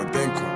Mabenko.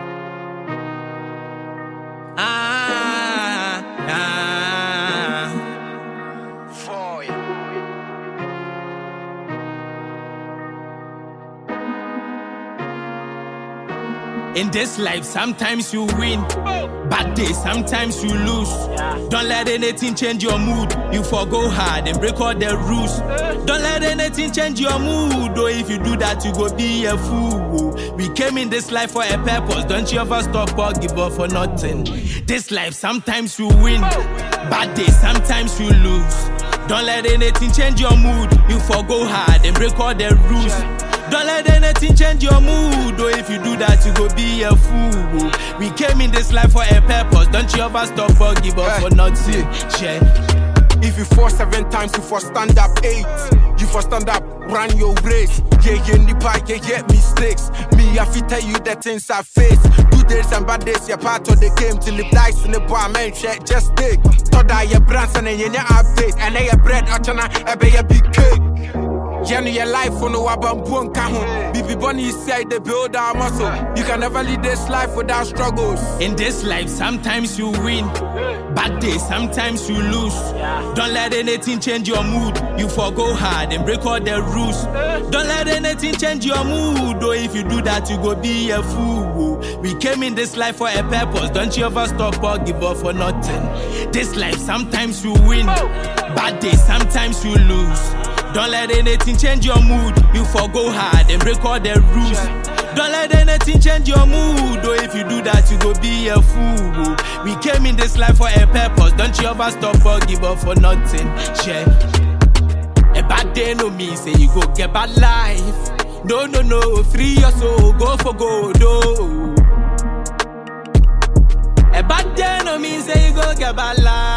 In this life, sometimes you win. Bad days, sometimes you lose. Don't let anything change your mood. You forgo hard and break all the rules. Don't let anything change your mood. Or if you do that, you go be a fool. We came in this life for a purpose. Don't you ever stop or give up for nothing. This life, sometimes you win. Bad days, sometimes you lose. Don't let anything change your mood. You forgo hard and break all the rules. Don't let anything change your mood. Or if you do that, you go be a fool. We came in this life for a purpose. Don't you ever stop or give up for nothing. If you fall 7 times, you for stand up 8. You for stand up, run your race. Yeah, nipa, yeah, mistakes. Me, I fit tell you the things I face. Good days and bad days, you're part of the game. Till it dies in the bar, man, shit, just take. Thought I your brands and then you update. And then your bread, Ochana, I be a big cake. Yeah, your life on the wabambu and kahun. Bibi Bonnie said they build our muscle. You can never lead this life without struggles. In this life, sometimes you win. Bad days, sometimes you lose. Don't let anything change your mood. You forgo hard and break all the rules. Don't let anything change your mood. Or if you do that, you go be a fool. We came in this life for a purpose. Don't you ever stop or give up for nothing. This life, sometimes you win. Bad days, sometimes you lose. Don't let anything change your mood. You forgo hard and break all the rules. Don't let anything change your mood. Or if you do that, you go be a fool. We came in this life for a purpose. Don't you ever stop or give up for nothing. Share. A bad day no mean say you go get bad life. No, free your soul, go for gold. Oh. A bad day no mean say you go get bad life.